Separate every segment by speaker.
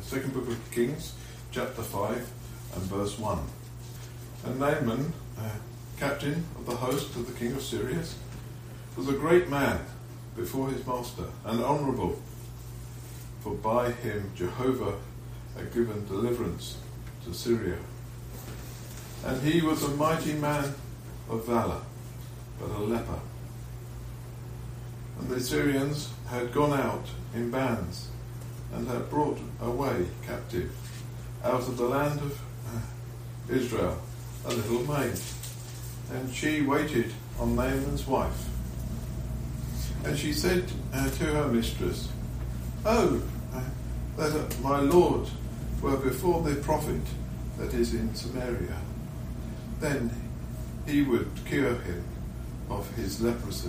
Speaker 1: second book of Kings, chapter 5 and verse 1. And Naaman, captain of the host of the king of Syria, was a great man before his master, and honourable, for by him Jehovah had given deliverance to Syria. And he was a mighty man of valour, but a leper. And the Syrians had gone out in bands, and had brought away captive out of the land of Israel a little maid. And she waited on Naaman's wife. And she said to her mistress, "Oh, that my Lord were before the prophet that is in Samaria, then he would cure him of his leprosy."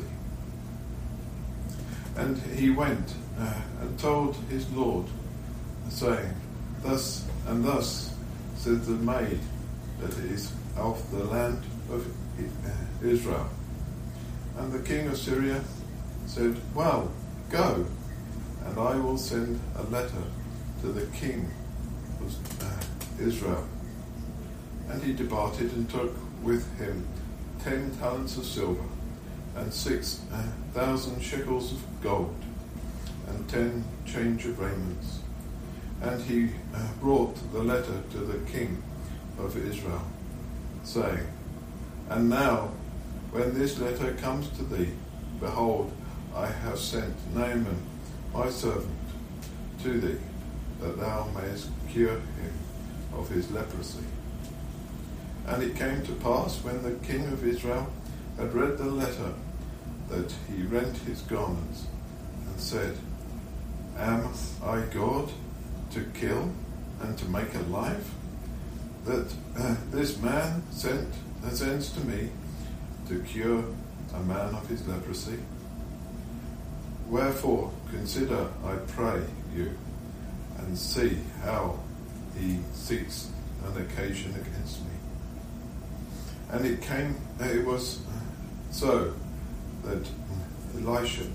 Speaker 1: And he went and told his Lord, saying, "Thus and thus said the maid that is of the land of Israel." And the king of Syria said, "Well, go, and I will send a letter to the king of Israel." And he departed and took with him 10 talents of silver, and 6,000 shekels of gold, and 10 change of raiments. And he brought the letter to the king of Israel, saying, "And now, when this letter comes to thee, behold, I have sent Naaman my servant to thee, that thou mayest cure him of his leprosy." And it came to pass, when the king of Israel had read the letter, that he rent his garments, and said, "Am I God to kill and to make alive, that this man sends to me to cure a man of his leprosy? Wherefore consider, I pray you, and see how he seeks an occasion against me." And it was so that Elisha,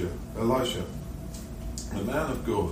Speaker 1: the man of God,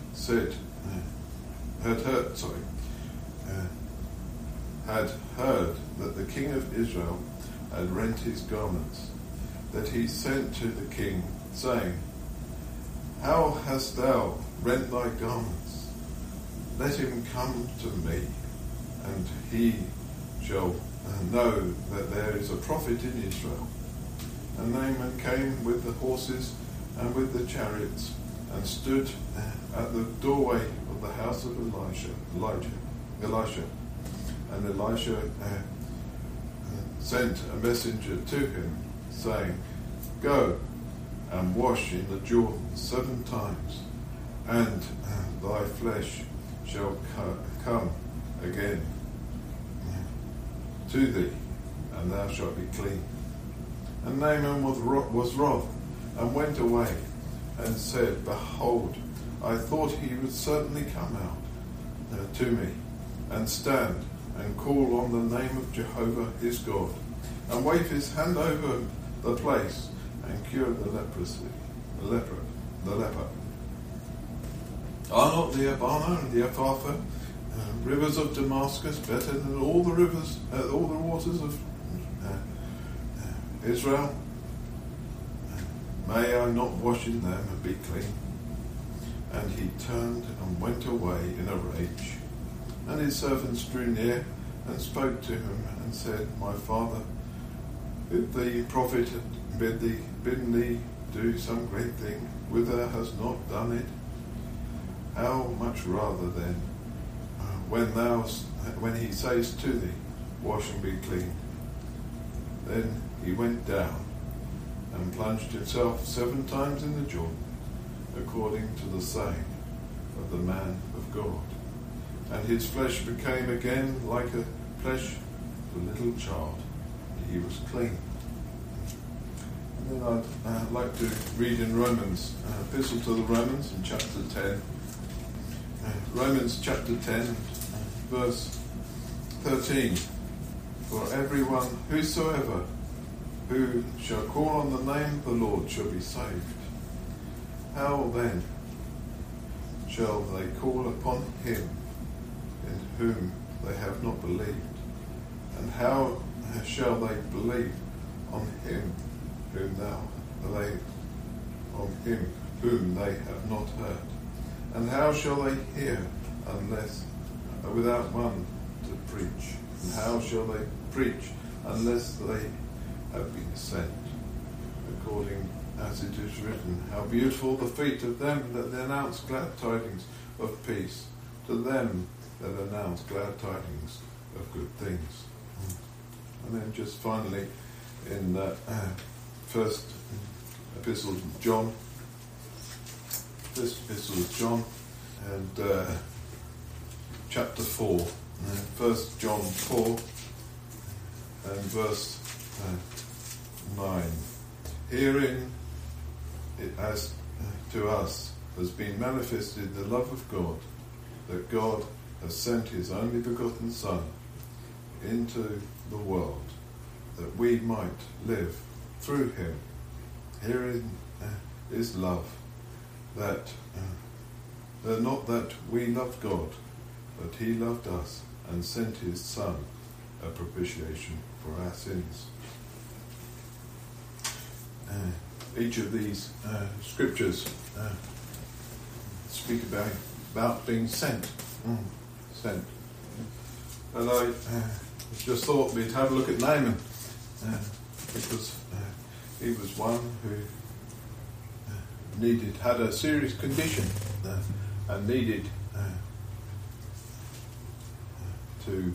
Speaker 1: had heard that the king of Israel had rent his garments, that he sent to the king, saying, "How hast thou rent thy garments? Let him come to me, and he shall know that there is a prophet in Israel." And Naaman came with the horses and with the chariots, and stood at the doorway of the house of Elisha. And Elisha sent a messenger to him, saying, "Go and wash in the Jordan 7 times, and thy flesh shall come again to thee, and thou shalt be clean." And Naaman was wroth, and went away, and said, "Behold, I thought he would certainly come out to me, and stand, and call on the name of Jehovah his God, and wave his hand over the place, and cure the leper. Are not the Abana and the Ephatha, rivers of Damascus, better than all the rivers, all the waters of Israel? May I not wash in them and be clean?" And he turned and went away in a rage. And his servants drew near and spoke to him, and said, "My father, if the prophet bid thee do some great thing, whither has not done it? How much rather then, when he says to thee, wash and be clean?" Then he went down and plunged himself 7 times in the Jordan, according to the saying of the man of God. And his flesh became again like a flesh of a little child. He was clean. And then I'd like to read in Romans, Epistle to the Romans in chapter 10. Romans chapter 10, verse 13. "For everyone whosoever who shall call on the name of the Lord shall be saved. How then shall they call upon whom they have not believed? And how shall they believe on him whom they have not heard? And how shall they hear unless without one to preach? And how shall they preach unless they have been sent? According as it is written, how beautiful the feet of them that announce glad tidings of peace, to them that announce glad tidings of good things. And then just finally in the first epistle of John, and chapter 4, 1 John 4 and verse 9. Herein it as to us has been manifested the love of God, that God has sent his only begotten Son into the world, that we might live through him. Herein is love, that not that we loved God, but he loved us and sent his Son a propitiation for our sins. Each of these scriptures speak about being sent. Sent. And I just thought we'd have a look at Naaman, because he was one who had a serious condition and needed to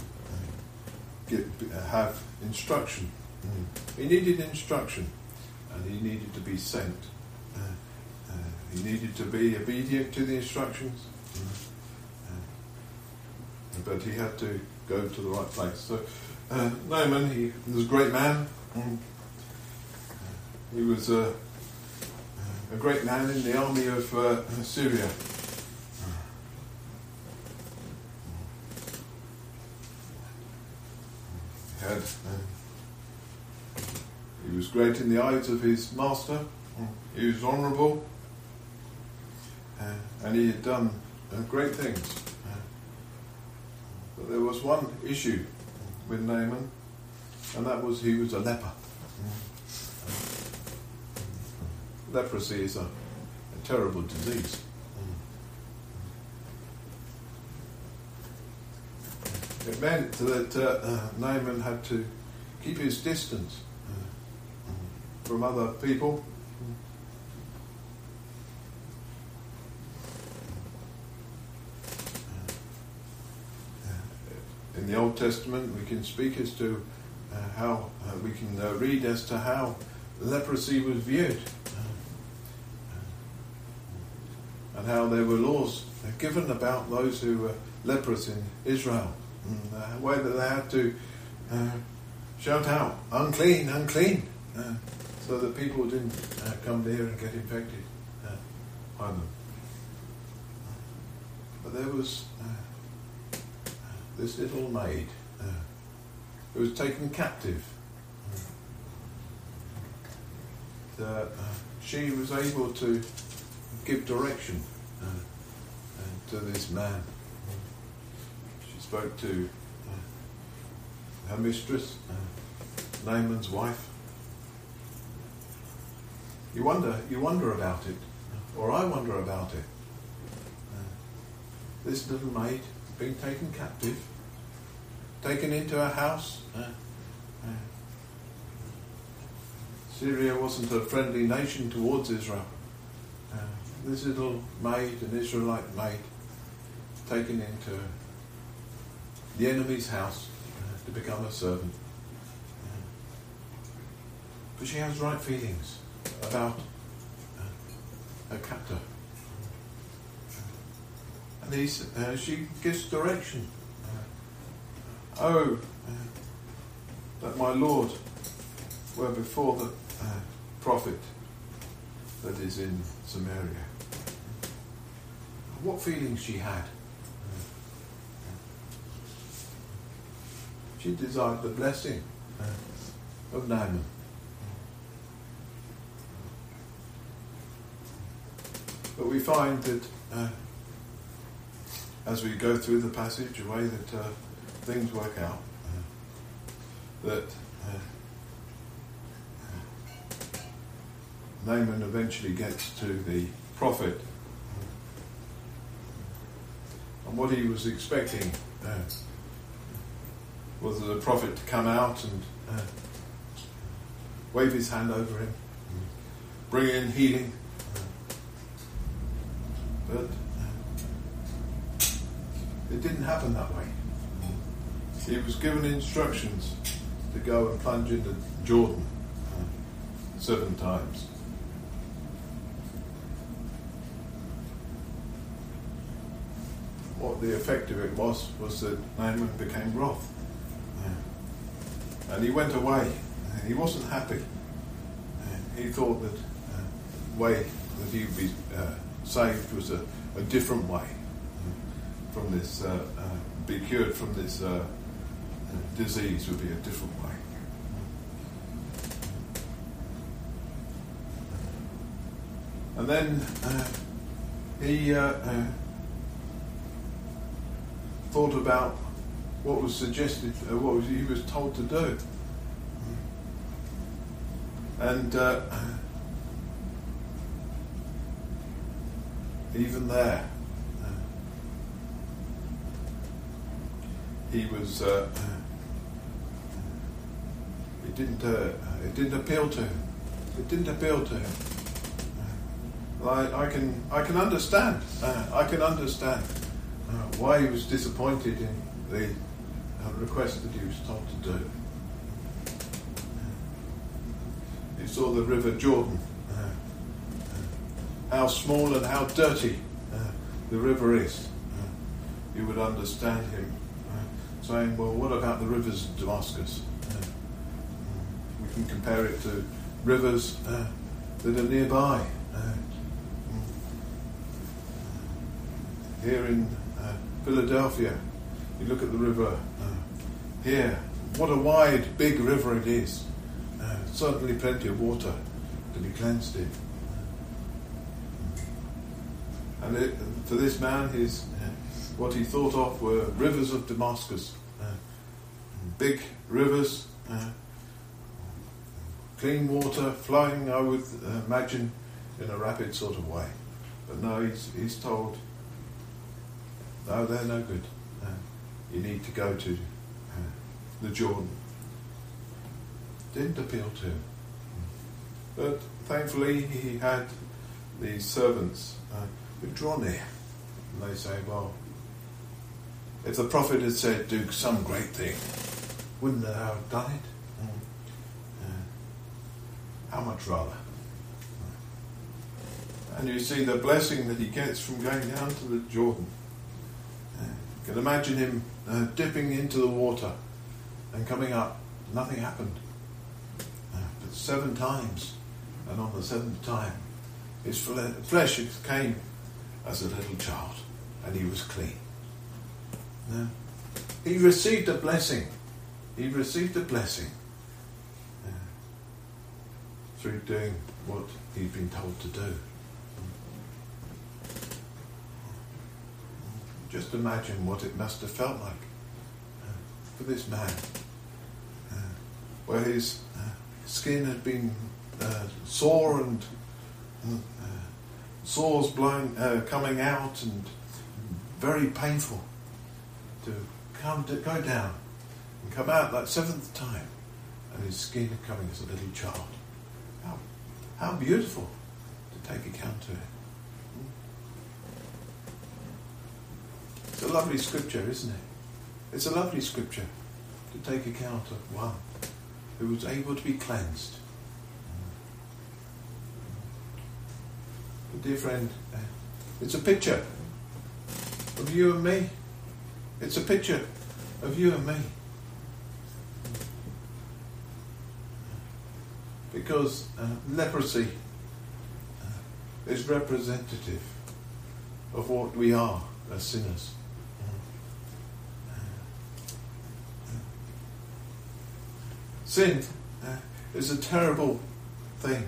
Speaker 1: have instruction. He needed instruction, and he needed to be sent. He needed to be obedient to the instructions, but he had to go to the right place. So Naaman, he was a great man. He was a great man in the army of Syria. He was great in the eyes of his master. He was honourable, and he had done great things. But there was one issue with Naaman, and that was he was a leper. Leprosy is a terrible disease. It meant that Naaman had to keep his distance from other people. In the Old Testament, we can speak as to how we can read as to how leprosy was viewed, and how there were laws given about those who were leprous in Israel, the way that they had to shout out, "Unclean, unclean," so that people didn't come near and get infected by them. But there was this little maid who was taken captive. She was able to give direction to this man. She spoke to her mistress, Naaman's wife. You wonder about it, or I wonder about it. This little maid being taken captive, taken into a house. Syria wasn't a friendly nation towards Israel. This little maid, an Israelite maid, taken into the enemy's house to become a servant. But she has right feelings about her captor. And she gives direction. That my Lord were before the prophet that is in Samaria. What feelings she had. She desired the blessing of Naaman. But we find that as we go through the passage, the way that things work out, that Naaman eventually gets to the prophet, and what he was expecting was the prophet to come out and wave his hand over him, bring in healing, but it didn't happen that way. He was given instructions to go and plunge into Jordan 7 times. What the effect of it was that Naaman became wroth. And he went away. He wasn't happy. He thought that the way that he would be saved was a different way from this, be cured from this disease would be a different way. And then he thought about what was suggested, what he was told to do. And even there, he was. It didn't appeal to him. It didn't appeal to him. I can understand. I can understand why he was disappointed in the request that he was told to do. He saw the River Jordan, how small and how dirty the river is. You would understand him saying, well, what about the rivers of Damascus? We can compare it to rivers that are nearby. Here in Philadelphia, you look at the river here, what a wide, big river it is. Certainly plenty of water to be cleansed in. And to this man, what he thought of were rivers of Damascus. Big rivers, clean water flowing, I would imagine, in a rapid sort of way. But no, he's told, no, they're no good. You need to go to the Jordan. Didn't appeal to him. But thankfully he had these servants who draw near. And they say, well, if the prophet had said, do some great thing, wouldn't they have done it? How much rather? And you see the blessing that he gets from going down to the Jordan. You can imagine him dipping into the water and coming up. Nothing happened. But 7 times, and on the 7th time, his flesh came as a little child, and he was clean. He received a blessing. He received a blessing through doing what he'd been told to do. Just imagine what it must have felt like for this man, where his skin had been sore and sores coming out and very painful, to go down and come out that 7th time, and his skin coming as a little child. How beautiful to take account of it. It's a lovely scripture, isn't it? It's a lovely scripture to take account of one who was able to be cleansed. But dear friend, it's a picture of you and me. It's a picture of you and me. Because leprosy is representative of what we are as sinners. Sin is a terrible thing.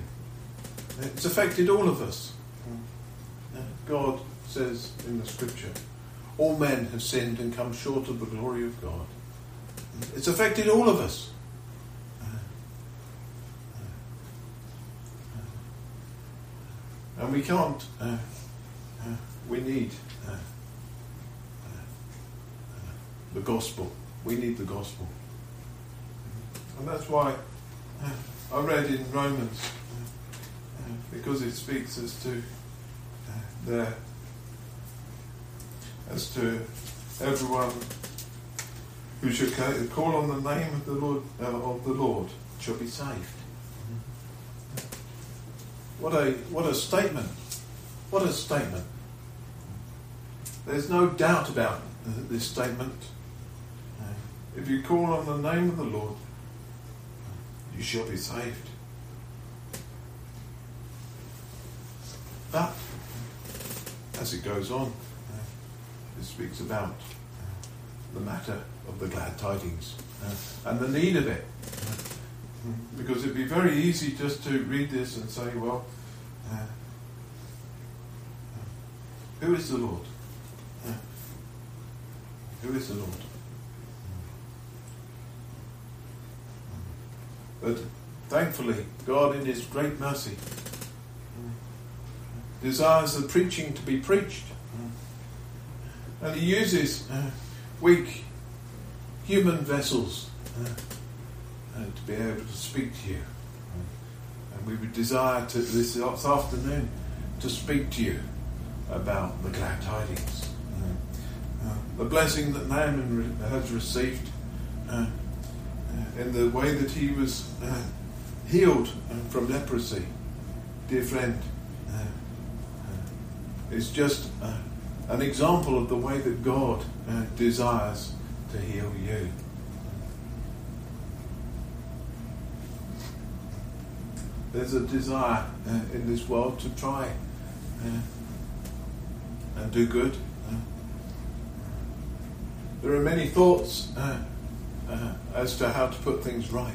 Speaker 1: It's affected all of us. God says in the scripture, all men have sinned and come short of the glory of God. It's affected all of us. And we can't, we need the gospel. We need the gospel. And that's why I read in Romans, because it speaks as to everyone who should call on the name of the Lord shall be saved. What a statement! What a statement! There's no doubt about this statement. If you call on the name of the Lord, you shall be saved. But as it goes on, it speaks about the matter of the glad tidings and the need of it. Because it'd be very easy just to read this and say, well, who is the Lord? Who is the Lord? But thankfully, God in His great mercy desires the preaching to be preached. And He uses weak human vessels to be able to speak to you. And we would desire to this afternoon to speak to you about the glad tidings. The blessing that Naaman has received in the way that he was healed from leprosy, dear friend, is just an example of the way that God desires to heal you. There's a desire in this world to try and do good. There are many thoughts as to how to put things right.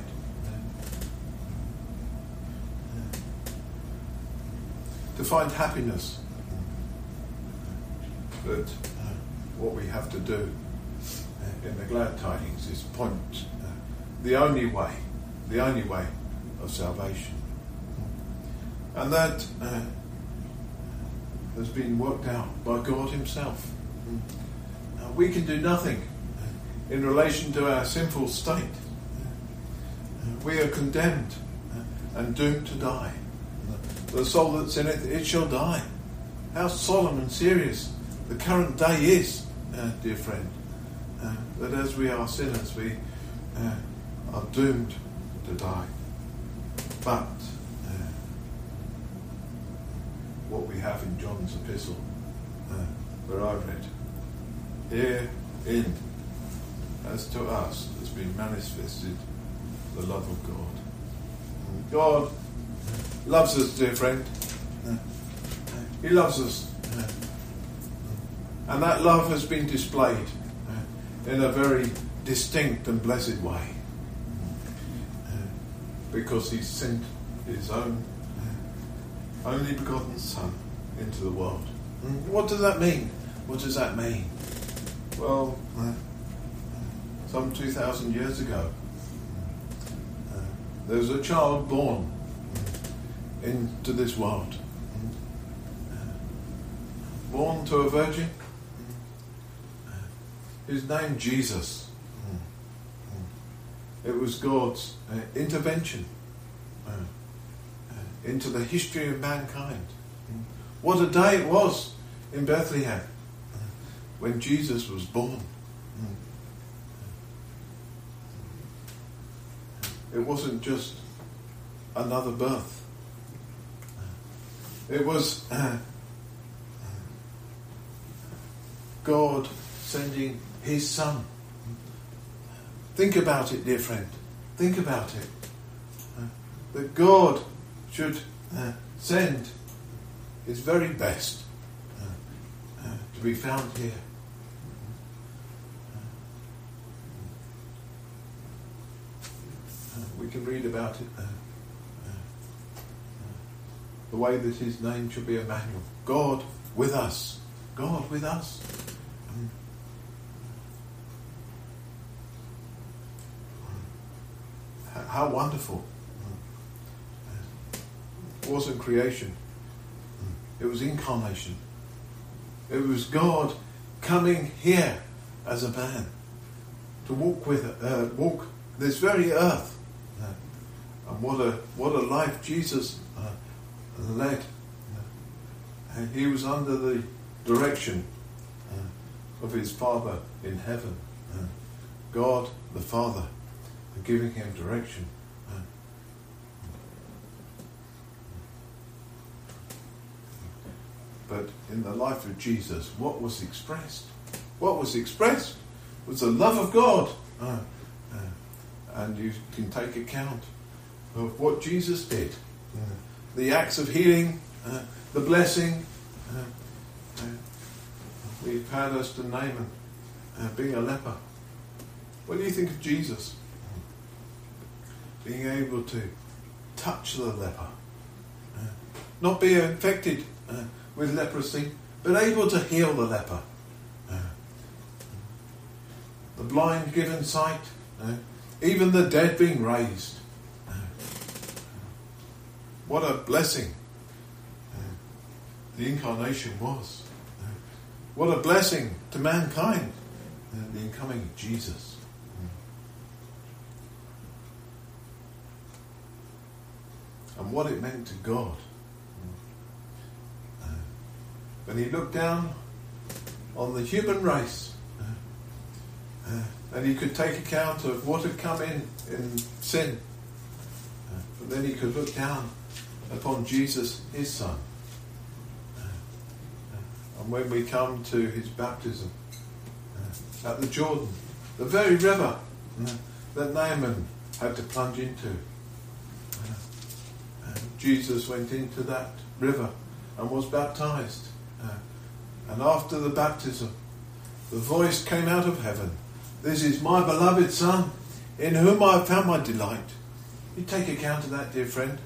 Speaker 1: To find happiness. But what we have to do in the glad tidings is point the only way of salvation. And that has been worked out by God Himself. We can do nothing in relation to our sinful state. We are condemned and doomed to die. The soul that's in it shall die. How solemn and serious the current day is, dear friend. That as we are sinners, we are doomed to die. But what we have in John's epistle, where I read, herein, as to us, has been manifested the love of God. God loves us, dear friend. He loves us. And that love has been displayed in a very distinct and blessed way. Because He sent His own only begotten Son into the world. What does that mean? What does that mean? Well, some 2,000 years ago, there was a child born into this world. Born to a virgin. His name Jesus. It was God's intervention into the history of mankind. What a day it was in Bethlehem when Jesus was born. It wasn't just another birth. It was God sending His Son. Think about it, dear friend. Think about it. That God should send His very best to be found here. We can read about it. The way that His name should be Emmanuel. God with us. God with us. how wonderful. It wasn't creation. It was incarnation. It was God coming here as a man to walk this very earth. And what a life Jesus led. And he was under the direction of his Father in heaven. God the Father giving him direction. But in the life of Jesus, what was expressed? What was expressed was the love of God. And you can take account of what Jesus did. The acts of healing, the blessing. We've had us to Naaman being a leper. What do you think of Jesus? Being able to touch the leper. Not be infected with leprosy, but able to heal the leper. The blind given sight, even the dead being raised. What a blessing the incarnation was. What a blessing to mankind, the incoming of Jesus. And what it meant to God. When he looked down on the human race, and he could take account of what had come in sin, but then he could look down upon Jesus, his Son. And when we come to his baptism at the Jordan, the very river that Naaman had to plunge into, Jesus went into that river and was baptized. And after the baptism, the voice came out of heaven, "This is my beloved Son, in whom I have found my delight." You take account of that, dear friend.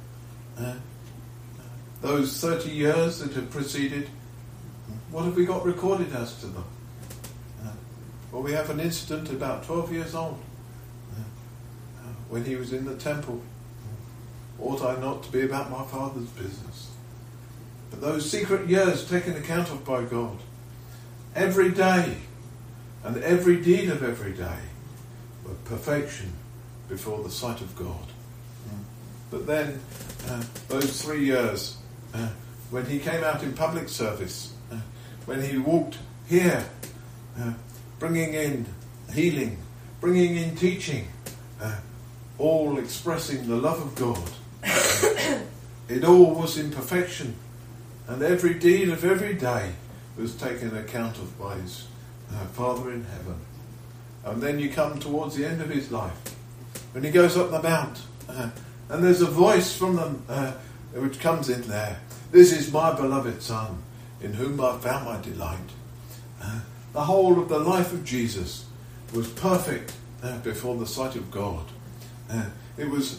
Speaker 1: Those 30 years that have preceded, what have we got recorded as to them? Well, we have an incident about 12 years old, when he was in the temple. Ought I not to be about my Father's business? But those secret years taken account of by God, every day and every deed of every day were perfection before the sight of God. But then those 3 years, when he came out in public service, when he walked here, bringing in healing, bringing in teaching, all expressing the love of God, it all was in perfection. And every deed of every day was taken account of by his Father in heaven. And then you come towards the end of his life, when he goes up the mount, and there's a voice from them which comes in there. "This is my beloved Son, in whom I found my delight." The whole of the life of Jesus was perfect before the sight of God. It was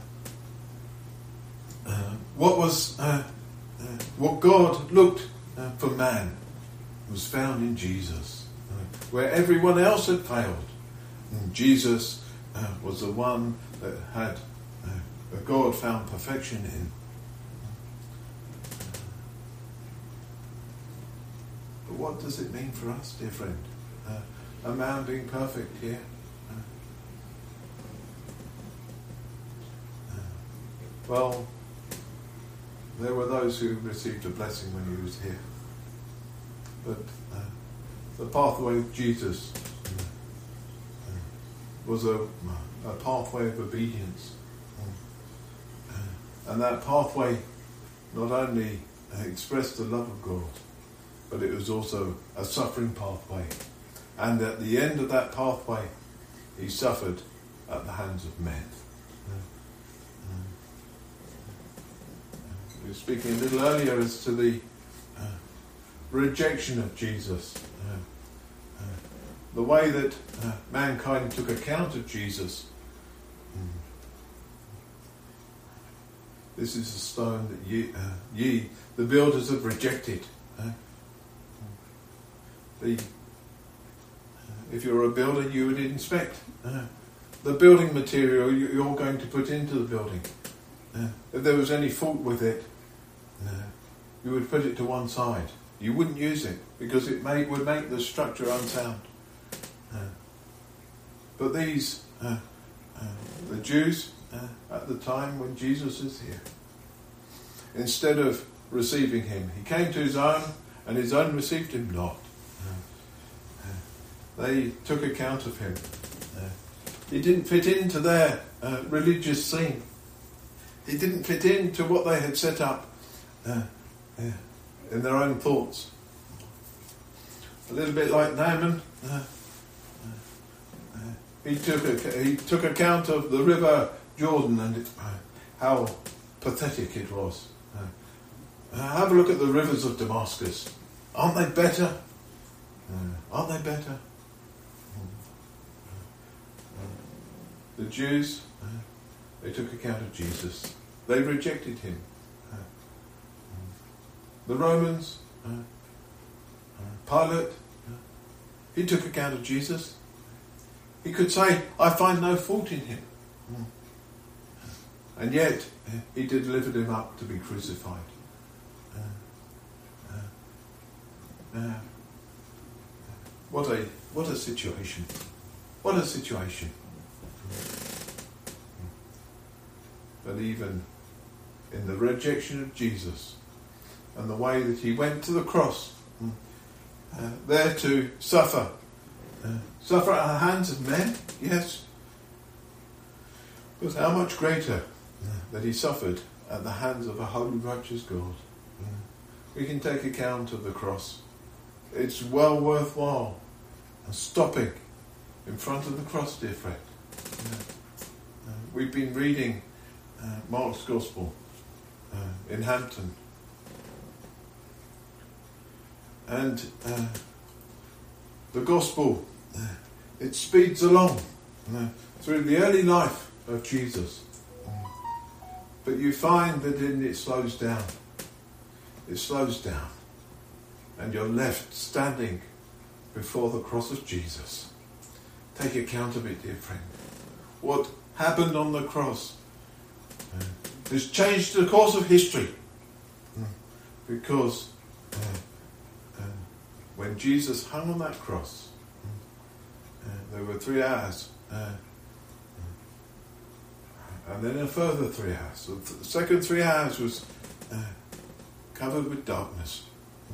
Speaker 1: what God looked for man was found in Jesus. Where everyone else had failed, Jesus was the one that had God found perfection in. But what does it mean for us, dear friend? A man being perfect here? Well, there were those who received a blessing when he was here. But the pathway of Jesus was a pathway of obedience. And that pathway not only expressed the love of God, but it was also a suffering pathway. And at the end of that pathway, he suffered at the hands of men. We were speaking a little earlier as to the rejection of Jesus. The way that mankind took account of Jesus. This is a stone that ye, the builders, have rejected. If you're a builder, you would inspect the building material you're going to put into the building. If there was any fault with it, you would put it to one side. You wouldn't use it because it would make the structure unsound. But these, the Jews at the time when Jesus is here, instead of receiving him, he came to his own and his own received him not. They took account of him. He didn't fit into their religious scene. He didn't fit into what they had set up in their own thoughts. A little bit like Naaman. He took account of the river Jordan and how pathetic it was. Have a look at the rivers of Damascus. Aren't they better? Aren't they better? The Jews, they took account of Jesus. They rejected him. The Romans, Pilate, he took account of Jesus. He could say, I find no fault in him. And yet, he delivered him up to be crucified. What a situation. What a situation. But even in the rejection of Jesus and the way that he went to the cross, there to suffer at the hands of men, yes, but how much greater that he suffered at the hands of a holy, righteous God. We can take account of the cross. It's well worthwhile stopping in front of the cross, dear friend. We've been reading Mark's Gospel in Hampton. And the Gospel, it speeds along through the early life of Jesus. But you find that it slows down. It slows down. And you're left standing before the cross of Jesus. Take account of it, dear friend. What happened on the cross has changed the course of history. Because when Jesus hung on that cross, there were 3 hours. And then a further 3 hours. So the second 3 hours was covered with darkness.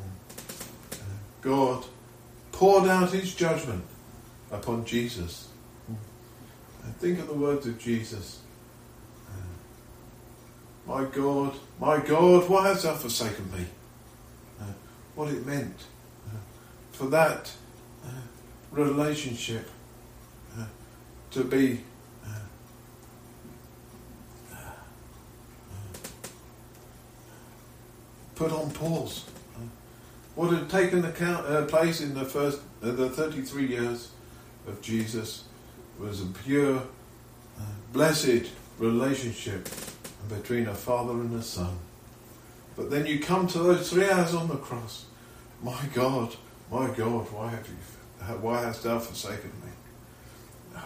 Speaker 1: God poured out his judgment upon Jesus. And think of the words of Jesus. My God, why hast thou forsaken me? What it meant for that relationship to be put on pause. What had taken place in the 33 years of Jesus was a pure, blessed relationship between a father and a son. But then you come to those 3 hours on the cross. My God, why hast thou forsaken me?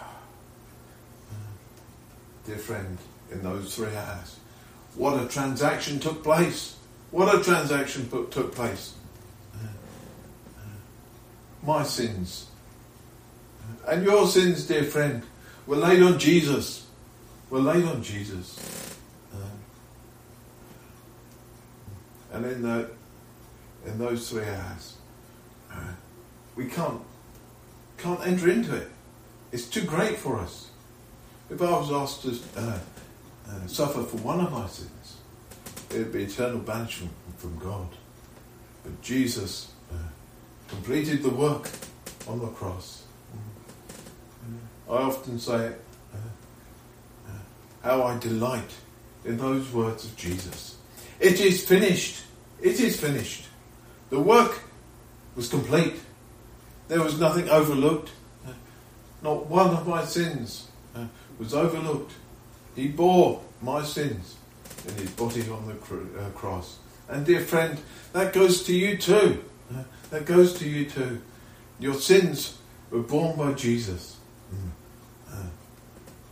Speaker 1: Dear friend, in those 3 hours, what a transaction took place. What a transaction took place. My sins and your sins, dear friend, were laid on Jesus. And in those 3 hours, we can't enter into it. It's too great for us. If I was asked to suffer for one of my sins, it would be eternal banishment from God. But Jesus completed the work on the cross. I often say how I delight in those words of Jesus. It is finished. It is finished. The work was complete. There was nothing overlooked. Not one of my sins was overlooked. He bore my sins in his body on the cross. And dear friend, that goes to you too. That goes to you too. Your sins were borne by Jesus.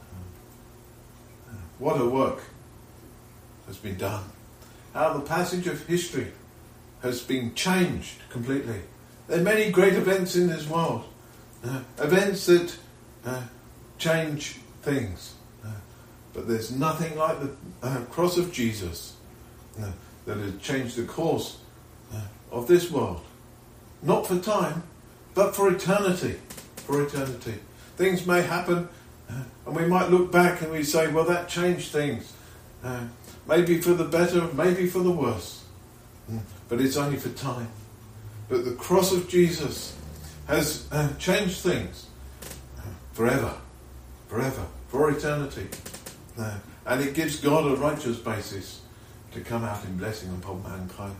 Speaker 1: what a work has been done. How the passage of history has been changed completely. There are many great events in this world. Events that change things. But there's nothing like the cross of Jesus that has changed the course of this world. Not for time, but for eternity. For eternity. Things may happen, and we might look back and we say, well, that changed things. Maybe for the better, maybe for the worse. But it's only for time. But the cross of Jesus has changed things forever, for eternity. And it gives God a righteous basis to come out in blessing upon mankind.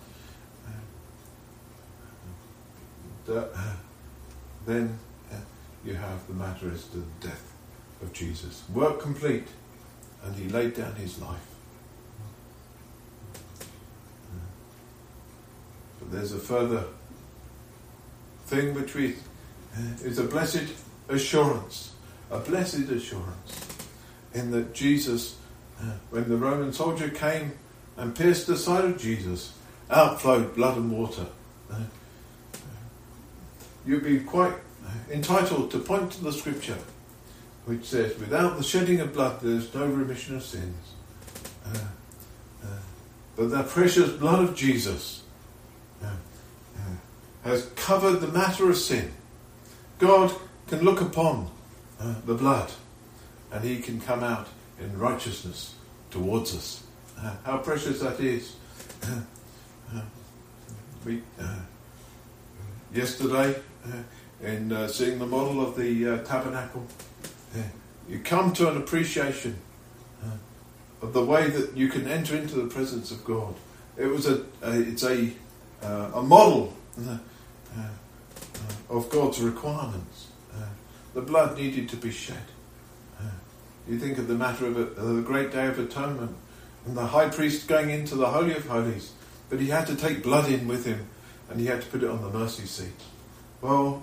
Speaker 1: Then you have the matter as to the death of Jesus. Work complete, and he laid down his life. But there's a further thing which is a blessed assurance. A blessed assurance in that Jesus, when the Roman soldier came and pierced the side of Jesus, out flowed blood and water. You'd be quite entitled to point to the scripture which says, without the shedding of blood there is no remission of sins. But the precious blood of Jesus has covered the matter of sin. God can look upon the blood and he can come out in righteousness towards us. How precious that is. Yesterday, in seeing the model of the tabernacle, you come to an appreciation of the way that you can enter into the presence of God. It's a model of God's requirements. The blood needed to be shed. You think of the matter of the great day of atonement, and the high priest going into the Holy of Holies, but he had to take blood in with him, and he had to put it on the mercy seat. Well,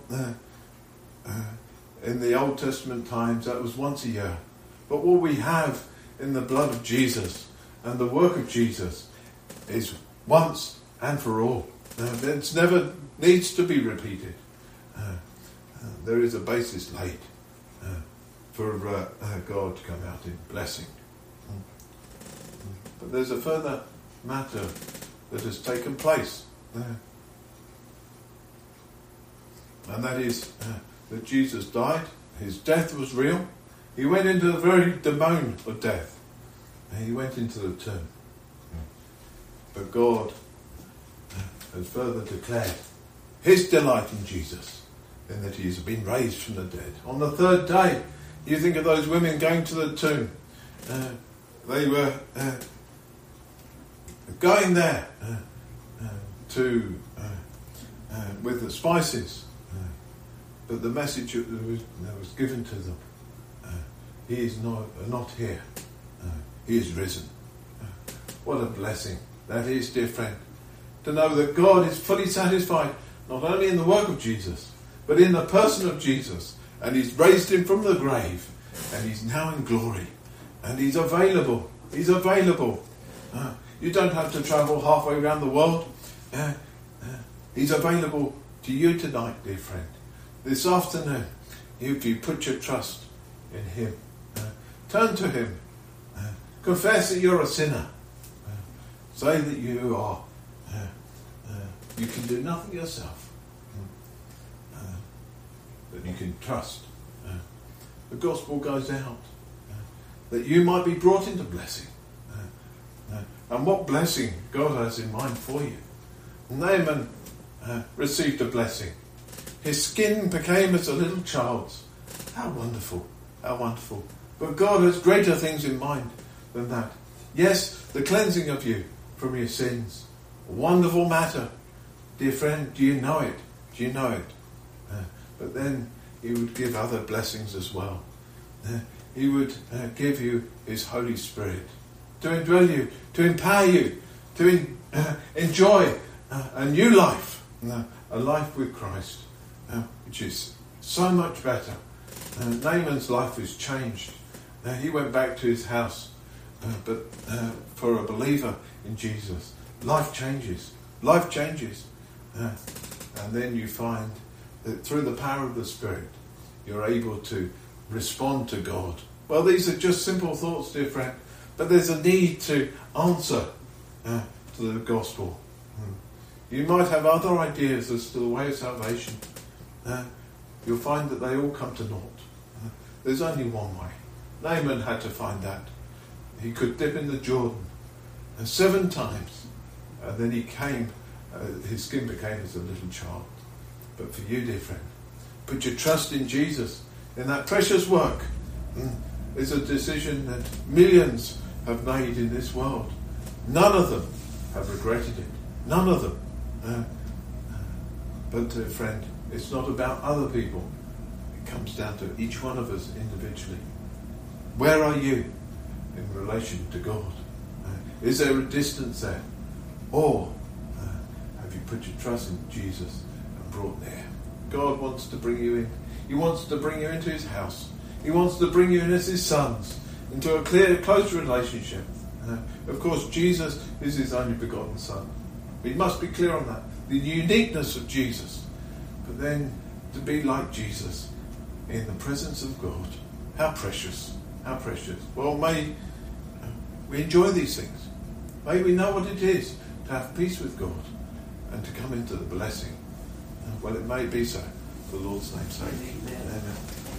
Speaker 1: in the Old Testament times, that was once a year. But what we have in the blood of Jesus and the work of Jesus is once and for all. It never needs to be repeated. There is a basis laid for God to come out in blessing. But there's a further matter that has taken place. And that is that Jesus died. His death was real. He went into the very domain of death. And he went into the tomb. But God has further declared his delight in Jesus, in that he has been raised from the dead. On the third day, you think of those women going to the tomb. They were going there with the spices. But the message that was given to them, he is not here. He is risen. What a blessing that is, dear friend, to know that God is fully satisfied, not only in the work of Jesus, but in the person of Jesus. And he's raised him from the grave, and he's now in glory. And he's available. He's available. You don't have to travel halfway around the world. He's available to you tonight, dear friend. This afternoon, if you put your trust in him, turn to him, confess that you're a sinner, say that you are, you can do nothing yourself, that you can trust. The gospel goes out, that you might be brought into blessing. And what blessing God has in mind for you. Naaman received a blessing. His skin became as a little child's. How wonderful, how wonderful. But God has greater things in mind than that. Yes, the cleansing of you from your sins. A wonderful matter. Dear friend, do you know it? Do you know it? But then he would give other blessings as well. He would give you his Holy Spirit to indwell you, to empower you, to enjoy a new life, a life with Christ, which is so much better. Naaman's life was changed. He went back to his house But for a believer in Jesus, life changes. Life changes. And then you find that through the power of the Spirit, you're able to respond to God. Well, these are just simple thoughts, dear friend, but there's a need to answer to the gospel. You might have other ideas as to the way of salvation. You'll find that they all come to naught. There's only one way. Naaman had to find that. He could dip in the Jordan 7 times, and then he came, his skin became as a little child. But for you, dear friend, put your trust in Jesus, in that precious work. It's a decision that millions have made in this world. None of them have regretted it. None of them. But, friend, it's not about other people. It comes down to each one of us individually. Where are you in relation to God? Is there a distance there? Or have you put your trust in Jesus and brought near? God wants to bring you in. He wants to bring you into his house. He wants to bring you in as his sons, into a clear, close relationship. Of course, Jesus is his only begotten Son. We must be clear on that. The uniqueness of Jesus. But then to be like Jesus in the presence of God. How precious. How precious. Well, may we enjoy these things. May we know what it is to have peace with God and to come into the blessing. Well, it may be so. For the Lord's name's sake. Amen.